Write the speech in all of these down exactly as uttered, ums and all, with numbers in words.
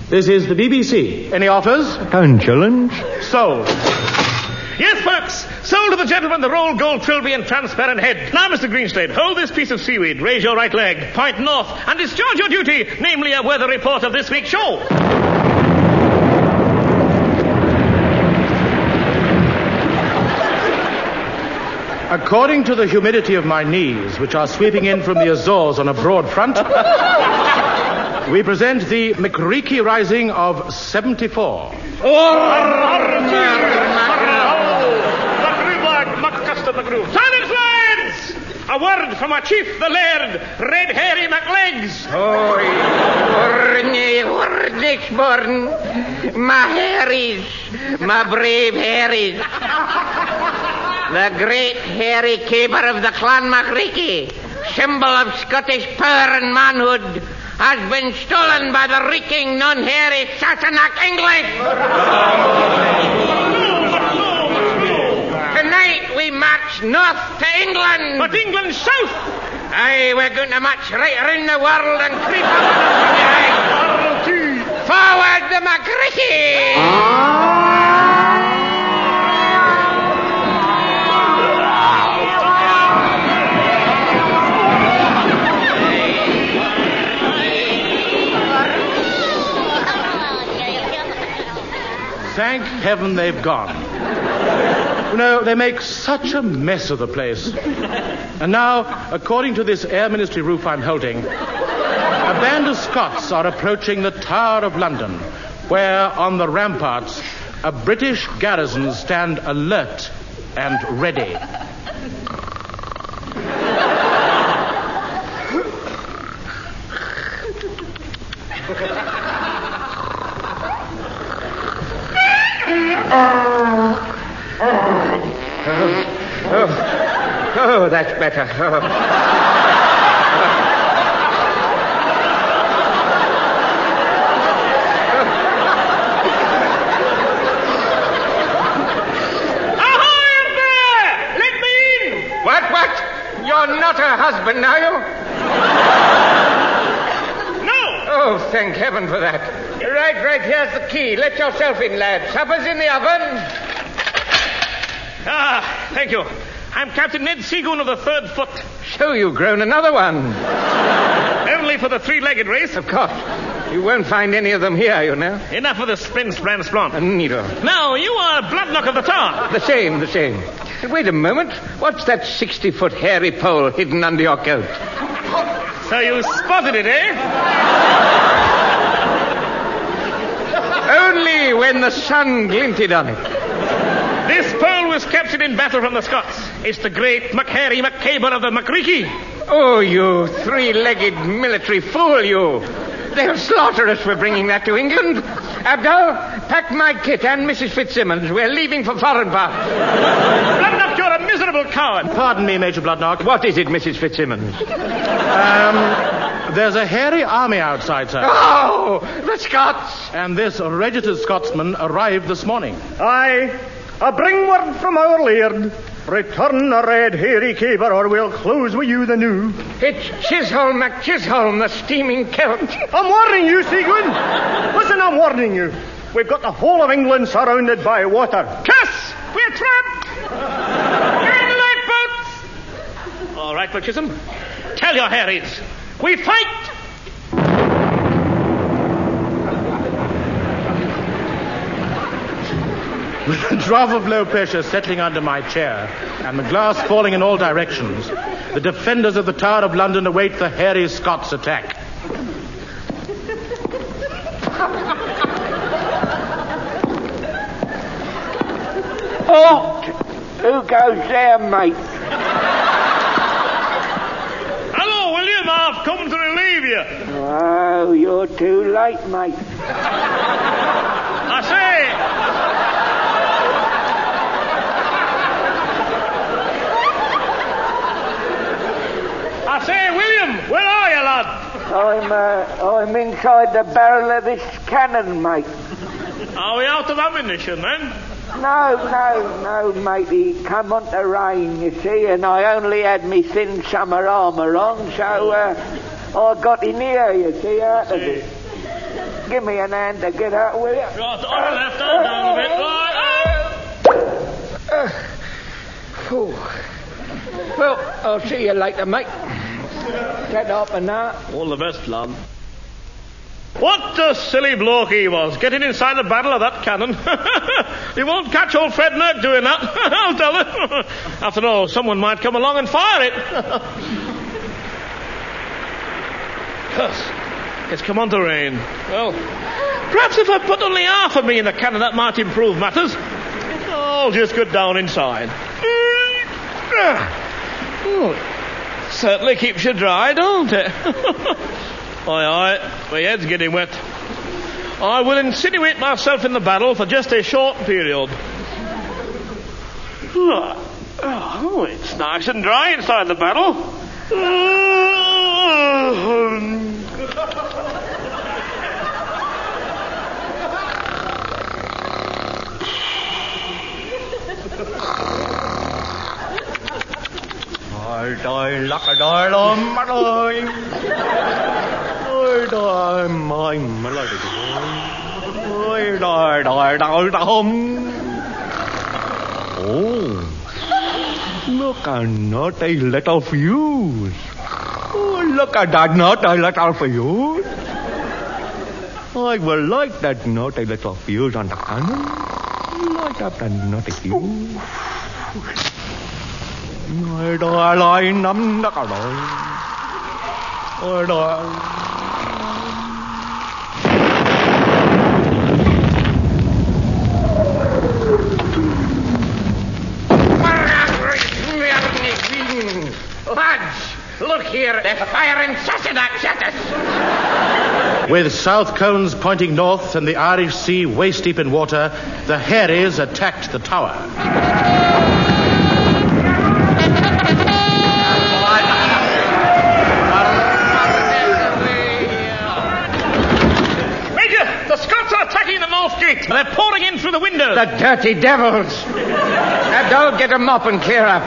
This is the B B C. Any offers? Consulants. Sold. Yes, folks. Sold to the gentleman the rolled gold trilby and transparent head. Now, Mister Greenslade, hold this piece of seaweed, raise your right leg, point north, and discharge your duty, namely a weather report of this week's show. According to the humidity of my knees, which are sweeping in from the Azores on a broad front, we present the McCreaky Rising of seventy-four. Silence, lads! A word from our chief, the laird, Red Harry McLegs. Oh, Nixborn, my Harrys, my brave Harrys. The great hairy caper of the Clan McCreaky, symbol of Scottish power and manhood, has been stolen by the reeking, non-hairy Sassenach English. Tonight we march north to England. But England south. Aye, we're going to march right around the world and creep up behind. Forward the McCreaky! Thank heaven they've gone. You know, they make such a mess of the place. And now, according to this Air Ministry roof I'm holding, a band of Scots are approaching the Tower of London, where on the ramparts a British garrison stand alert and ready. Oh, oh, oh, that's better. Oh. Ahoy up there! Let me in! What, what? You're not her husband, are you? No! Oh, thank heaven for that. Right, right, here's the key. Let yourself in, lad. Supper's in the oven. Ah, thank you. I'm Captain Ned Seagoon of the Third Foot. So you've grown another one. Only for the three-legged race. Of course. You won't find any of them here, you know. Enough of the spin, spran, splon. Uh, neither. Now, you are Bloodlock of the Tower. The same, the same. Wait a moment. What's that sixty-foot hairy pole hidden under your coat? So you spotted it, eh? Only when the sun glinted on it. This pole was captured in battle from the Scots. It's the great McHarry McCaber of the McCreaky. Oh, you three-legged military fool, you. They'll slaughter us for bringing that to England. Abdul, pack my kit and Missus Fitzsimmons. We're leaving for foreign parts. Bloodlock, you're a miserable coward. Pardon me, Major Bloodlock. What is it, Missus Fitzsimmons? Um, there's a hairy army outside, sir. Oh, the Scots. And this registered Scotsman arrived this morning. Aye, a bring word from our laird. Return the red hairy caber, or we'll close with you the new. It's Chisholm McChisholm, the steaming Celt. I'm warning you, Seagoon. Listen, I'm warning you. We've got the whole of England surrounded by water. Cuss! We're trapped! Get in the lifeboats! All right, McChisholm. Tell your Harrys. We fight! With a drop of low pressure settling under my chair and the glass falling in all directions, the defenders of the Tower of London await the hairy Scots attack. Oh, who goes there, mate? Hello, William. I've come to relieve you. Oh, you're too late, mate. I say... I say, William, where are you, lad? I'm, uh, I'm inside the barrel of this cannon, mate. Are we out of ammunition, then? No, no, no, matey. Come on to rain, you see, and I only had me thin summer armour on, so uh, I got in here, you see, out of it. give me an hand to get out, will you? Right, on the left, on down a bit. Right. Uh, phew. Well, I'll see you later, mate. Get up and now. All the best, lad. What a silly bloke he was, getting inside the barrel of that cannon. You won't catch old Fred Nurk doing that, I'll tell you. After all, someone might come along and fire it. Curse, it's come on to rain. Well, perhaps if I put only half of me in the cannon, that might improve matters. I'll just get down inside. Oh, certainly keeps you dry, don't it? Aye, aye, my head's getting wet. I will insinuate myself in the barrel for just a short period. Oh, it's nice and dry inside the barrel. Ôi trời, lắc ở đời luôn, mắt ơi. Ôi trời, mời mà lời được. Ôi trời, trời, trời, trời. Oh, look at not a little fuse. Oh, look at that not a little fuse. I will like that not a little fuse on the cannon. Like that not a fuse. Ôi trời ơi, nắm đất rồi. Ôi trời. Lads, look here, they're firing Sassenach at us. With south cones pointing north and the Irish Sea waist deep in water, the Harries attacked the tower. They're pouring in through the windows. The dirty devils. Now don't get them up and clear up.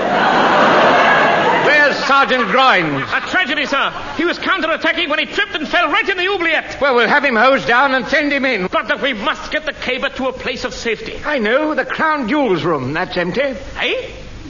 Where's Sergeant Grimes? A tragedy, sir. He was counter-attacking when he tripped and fell right in the oubliette. Well, we'll have him hosed down and send him in. But that we must get the caber to a place of safety. I know, the Crown Jewels room. That's empty. Eh?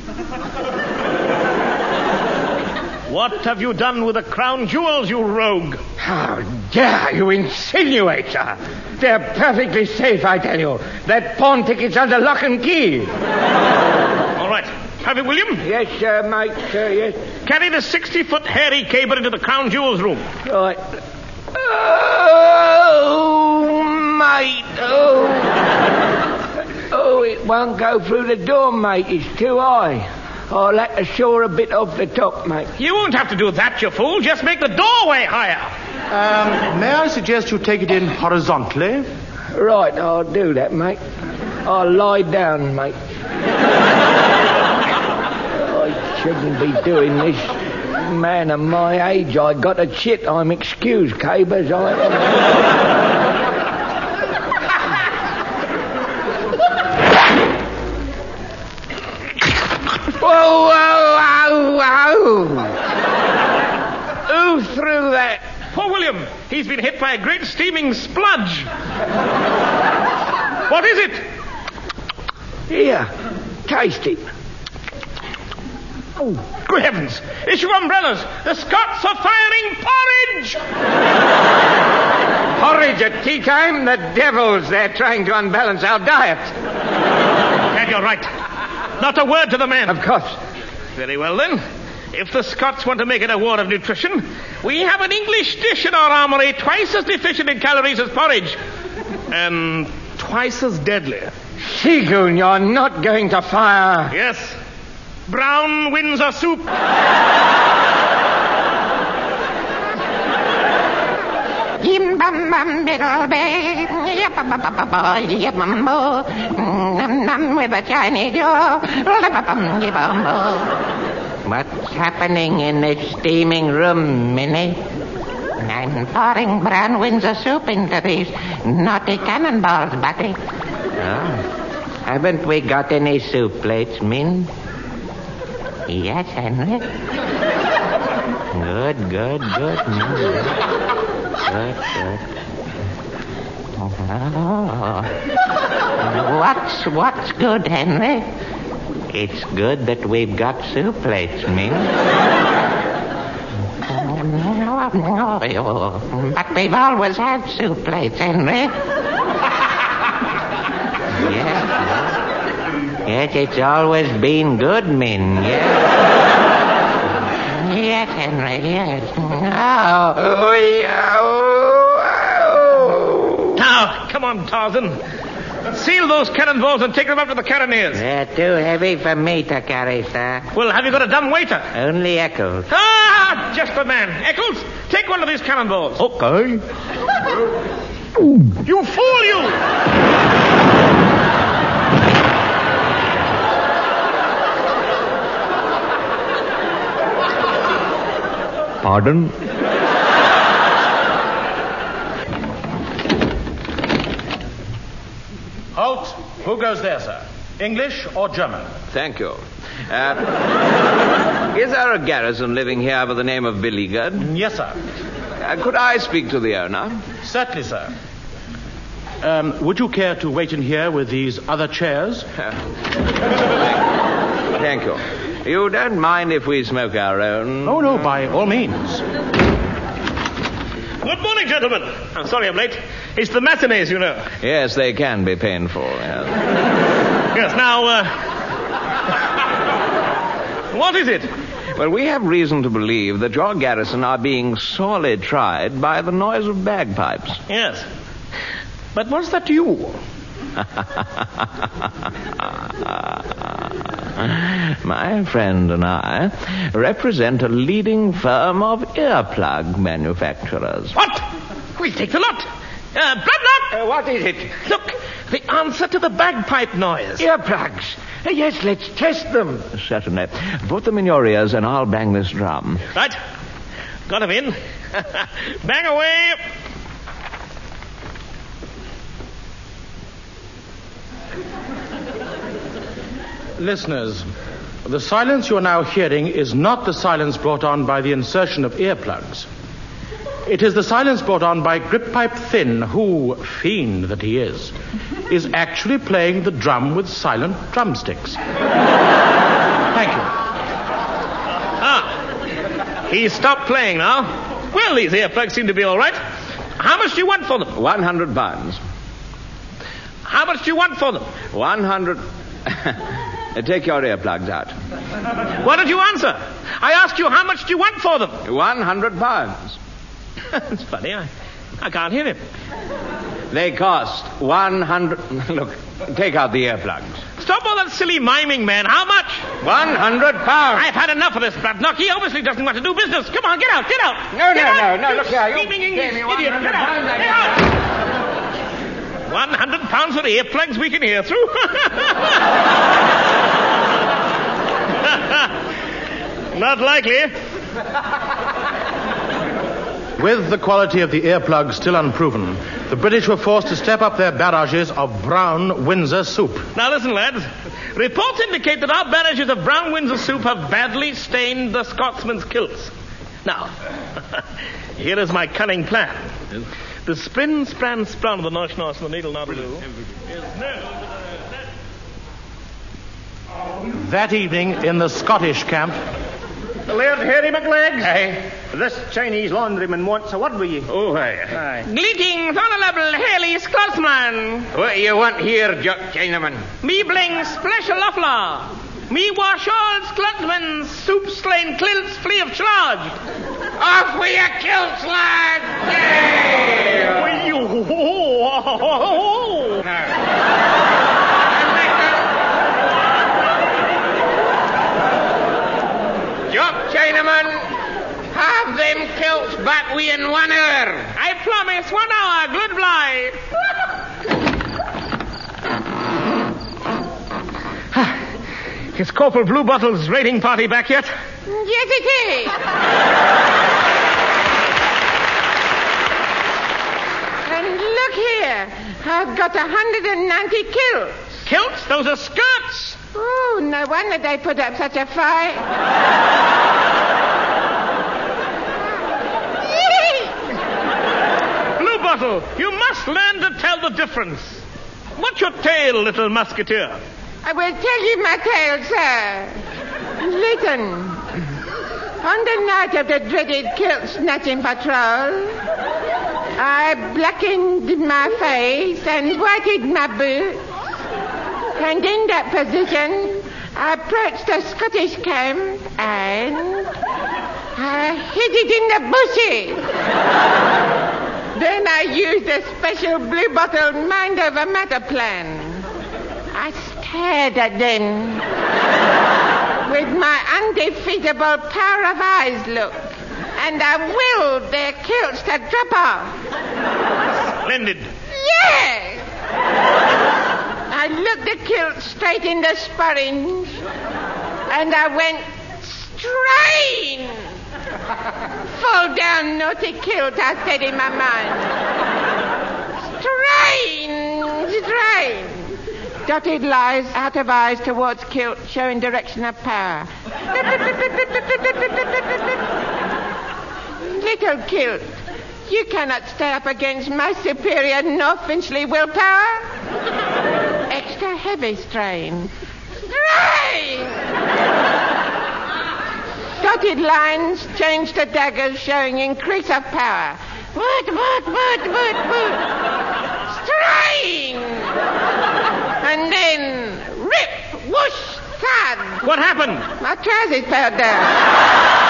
What have you done with the Crown Jewels, you rogue? How dare you insinuate, sir? They're perfectly safe, I tell you. That pawn ticket's under lock and key. All right. Have you, William? Yes, sir, mate, sir, yes. Carry the sixty-foot hairy caber into the Crown Jewels room. Right. Oh, mate, oh. Oh, it won't go through the door, mate. It's too high. I'll have to shore a bit off the top, mate. You won't have to do that, you fool. Just make the doorway higher. Um, may I suggest you take it in horizontally? Right, I'll do that, mate. I'll lie down, mate. I shouldn't be doing this. Man of my age, I got a chit. I'm excused, Cabers. I... Whoa, whoa, whoa, whoa. Who threw that? Poor William. He's been hit by a great steaming spludge. What is it? Here, taste it. Oh, good heavens. Issue umbrellas. The Scots are firing porridge. Porridge at tea time? The devils. They're trying to unbalance our diet. And you're right. Not a word to the men. Of course. Very well, then. If the Scots want to make it a war of nutrition, we have an English dish in our armory twice as deficient in calories as porridge. And twice as deadly. Seagoon, you're not going to fire. Yes. Brown Windsor soup. Yim bum bum diddle bay, yip bum bum bum bum, yip bum bum, num num with a shiny jaw, lip bum yip bum bum. What's happening in this steaming room, Minnie? I'm pouring brown Windsor soup into these naughty cannonballs, Buddy. Oh. Haven't we got any soup plates, Min? Yes, Henry. Good, good, good. Good, good. Oh. What's, what's good, Henry? It's good that we've got soup plates, Ming. But we've always had soup plates, Henry. Yes. Yes, it's always been good, Min, yes. Yes, Henry, yes. Oh, oh, yeah, oh, oh. Now, come on, Tarzan. Seal those cannonballs and take them up to the carronades. They're too heavy for me to carry, sir. Well, have you got a dumb waiter? Only Eccles. Ah, just the man. Eccles, take one of these cannonballs. Okay. You fool, you! Pardon? Halt. Who goes there, sir? English or German? Thank you. Uh, is there a garrison living here by the name of Beleaguered? Yes, sir. Uh, could I speak to the owner? Certainly, sir. Um, would you care to wait in here with these other chairs? Thank you. You don't mind if we smoke our own? Oh, no, by all means. Good morning, gentlemen. I'm sorry I'm late. It's the matinees, you know. Yes, they can be painful. Yes, Yes, now, uh... what is it? well, we have reason to believe that your garrison are being sorely tried by the noise of bagpipes. Yes. But what's that to you? My friend and I represent a leading firm of earplug manufacturers. What? We'll take the lot. Uh, Bloodlock! Uh, what is it? Look, the answer to the bagpipe noise. Earplugs. Uh, yes, let's test them. Certainly. Put them in your ears and I'll bang this drum. Right. Got him in. Bang away. Listeners, the silence you are now hearing is not the silence brought on by the insertion of earplugs. It is the silence brought on by Grip-Pipe Thin, who, fiend that he is, is actually playing the drum with silent drumsticks. Thank you. Ah. He's stopped playing now. Well, these earplugs seem to be all right. How much do you want for them? One hundred pounds. How much do you want for them? One hundred... Take your earplugs out. Why don't you answer? I asked you how much do you want for them? One hundred pounds. It's funny, I, I can't hear him. They cost one hundred... Look, take out the earplugs. Stop all that silly miming, man. How much? One hundred pounds. I've had enough of this Bloodlock. He obviously doesn't want to do business. Come on, get out, get out. No, get no, out. no, no, look here. You Screaming English gave me idiot. one hundred Get out, pounds, I get out. One hundred pounds for earplugs we can hear through. Not likely. With the quality of the earplugs still unproven, the British were forced to step up their barrages of brown Windsor soup. Now listen, lads. Reports indicate that our barrages of brown Windsor soup have badly stained the Scotsman's kilts. Now, here is my cunning plan. The spin, spran, spran of the nosh, nosh, and the needle, not do. That evening in the Scottish camp... Laird Harry McLegs. Aye. This Chinese laundryman wants a word with you. Oh, aye. Aye. Greetings, Honourable Haley Scotsman. What do you want here, Jock Chinaman? Me bling special offla. Me wash all Scotsman's soup slain kilts free of charge. Off with your kilts, lad! Will you? Jock Chinaman, have them kilts back we in one hour. I promise one hour, good blight. Is Corporal Bluebottle's raiding party back yet? Yes, it is. And look here. I've got one hundred ninety kilts. Kilts? Those are skirts. Oh, no wonder they put up such a fight. Bluebottle, you must Folks, learn to tell the difference. What's your tale, little musketeer? I will tell you my tale, sir. Listen. On the night of the dreaded kilt snatching patrol, I blackened my face and whited my boots. And in that position, I approached the Scottish camp and I hid it in the bushes. Then I used a special blue bottle mind over matter plan. I stared at them with my undefeatable power of eyes look, and I willed their kilts to drop off. Splendid. Yes! I looked the kilt straight in the spurrings, and I went strain. Fall down, naughty kilt, I said in my mind. Strain, strain. Dotted lines out of eyes towards kilt, showing direction of power. Little kilt, you cannot stay up against my superior North Finchley willpower. Extra heavy strain. Strain! Dotted lines change to daggers, showing increase of power. Woot, woot, woot, woot, woot. Strain! And then, rip, whoosh, thud. What happened? My trousers fell down.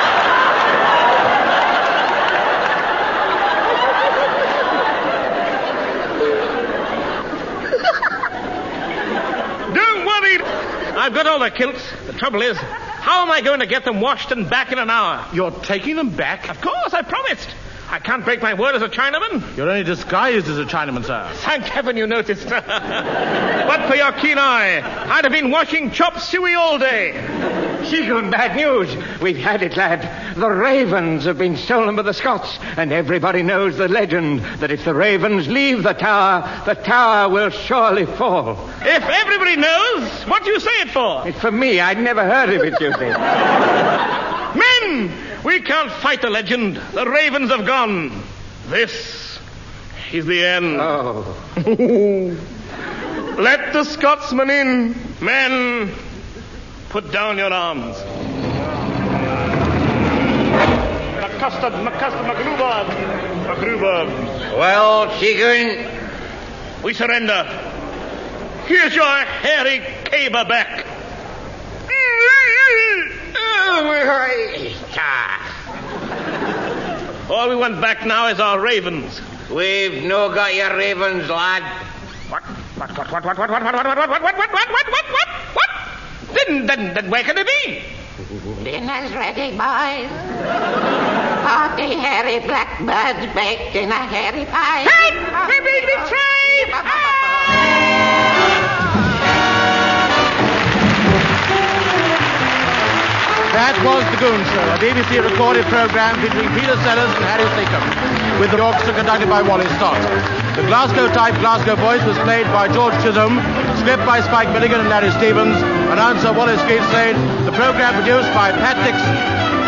Don't worry. I've got all the kilts. The trouble is, how am I going to get them washed and back in an hour? You're taking them back? Of course, I promised. I can't break my word as a Chinaman. You're only disguised as a Chinaman, sir. Thank heaven you noticed. But for your keen eye, I'd have been washing chop suey all day. Seagoon, bad news. We've had it, lad. The ravens have been stolen by the Scots, and everybody knows the legend that if the ravens leave the tower, the tower will surely fall. If everybody knows, what do you say it for? It's for me. I'd never heard of it, you see. Men! We can't fight the legend. The ravens have gone. This is the end. Oh. Let the Scotsman in. Men, put down your arms. McCustard, McCustard, McGruber, McGruber. Well, Seagoon? We surrender. Here's your hairy caber back. All we want back now is our ravens. We've no got your ravens, lad. What? What? What? What? What? What? What? What? What? What? What? What? What? What? What? What? What? What? Then, then, then, where can it be? Dinner's ready, boys. Forty hairy blackbirds baked in a hairy pie. Help! We're being betrayed! That was The Goon Show, a B B C recorded programme featuring Peter Sellers and Harry Seacombe, with the orchestra conducted by Wally Stott. The Glasgow-type Glasgow voice was played by George Chisholm, script by Spike Milligan and Larry Stevens, announcer Wallace Greenslade, the programme produced by Pat Dixon.